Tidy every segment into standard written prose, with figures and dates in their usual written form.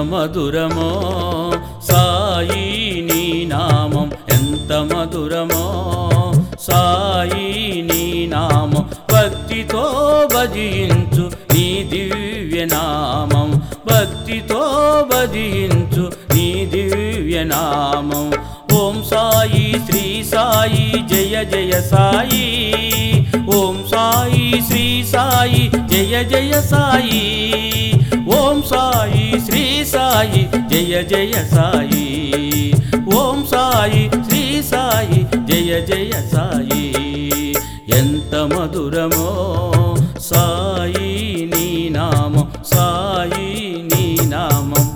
మధురమో సాయి నీ నామం ఎంత మధురమో సాయి నీ నామం భక్తితో భజించు నీ దివ్యనామం భక్తితో భజించు నీ దివ్యనామం ఓం సాయి శ్రీ సాయి జయ జయ సాయి ఓం సాయి శ్రీ సాయి జయ జయ సాయి ఓం సాయి శ్రీ సాయి జయ జయ సాయి ఓం సాయి శ్రీ సాయి జయ జయ సాయి ఎంత మధురమో సాయి నీ నామం సాయి నీ నామం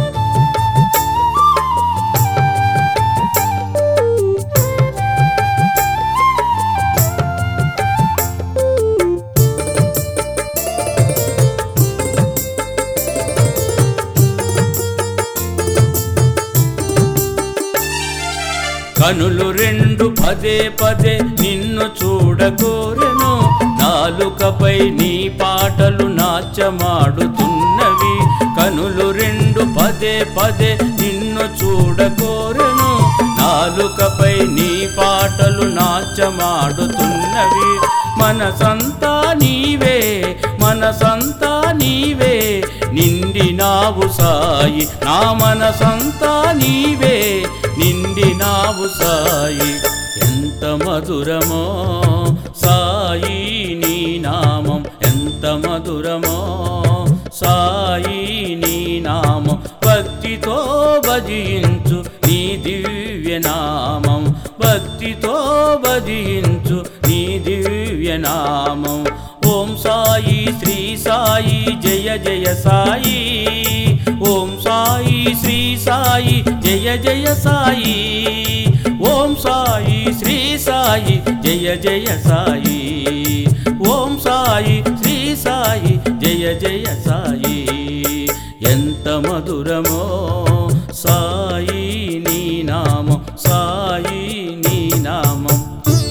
కనులు రెండు పదే పదే నిన్ను చూడగోరెను నాలుకపై నీ పాటలు నాట్యమాడుతున్నవి కనులు రెండు పదే పదే నిన్ను చూడగోరెను నాలుకపై నీ పాటలు నాట్యమాడుతున్నవి మనసంతా నీవే మనసంతా నీవే నిండినావు సాయి నా మనసంతా నీవే నిండినావు సాయి ఎంత మధురమో సాయి నీ నామం ఎంత మధురమో సాయి నీ నామం భక్తితో భజించు నీ దివ్యనామం భక్తితో భజించు నీ దివ్యనామం ఓం సాయి శ్రీ సాయి జయ జయ సాయి ఓం సాయి శ్రీ సాయి జయ జయ సాయి ఓం సాయి శ్రీ సాయి జయ జయ సాయి ఓం సాయి శ్రీ సాయి జయ జయ సాయి ఎంత మధురమో సాయి నీ నామం సాయి నీ నామం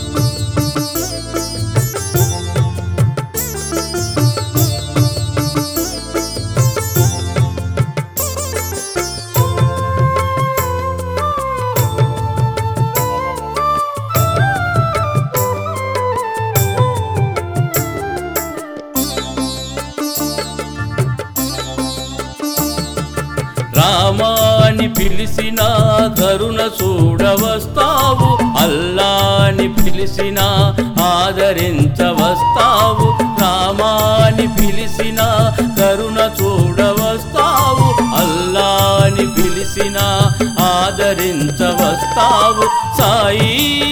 రామాని పిలిచిన కరుణ చూడవస్తావు అల్లాని పిలిచిన ఆదరించవస్తావు రామాని పిలిచిన కరుణ చూడవస్తావు అల్లాని పిలిచిన ఆదరించవస్తావు సాయి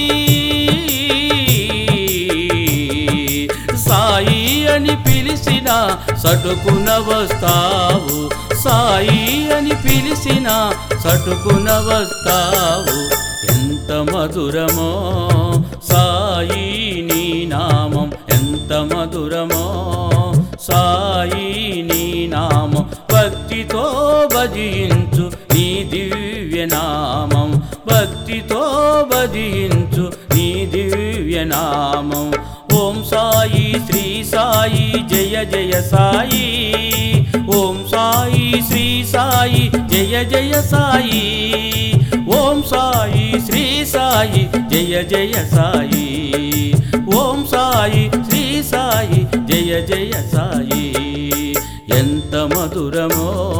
సాయి అని పిలిచిన సటుకున వస్తావు సాయి అని పిలిచిన సటుకున వస్తావు ఎంత మధురమో సాయి నీ నామం ఎంత మధురమో సాయి నీ నామం భక్తితో భజించు నీ దివ్యనామం భక్తితో భజించు నీ దివ్యనామం ఓం సాయి శ్రీ సాయి జయ జయ సాయి ఓం సాయి శ్రీ సాయి జయ జయ సాయి ఓం సాయి శ్రీ సాయి జయ జయ సాయి ఓం సాయి శ్రీ సాయి జయ జయ సాయి ఎంత మధురమో